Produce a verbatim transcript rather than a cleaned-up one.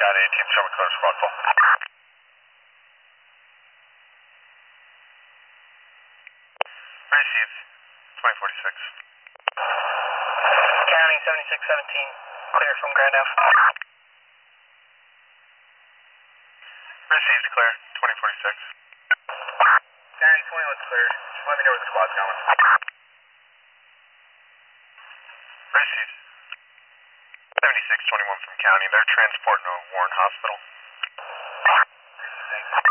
Got it, team Sherman clear squad full. Received, twenty forty-six. County seventy-six seventeen, clear from Grand F. Received, clear, twenty forty-six. County twenty-one's cleared. Just let me know where the squad's going. Received. seventy-six twenty-one from County. They're transporting to Warren Hospital. Thanks.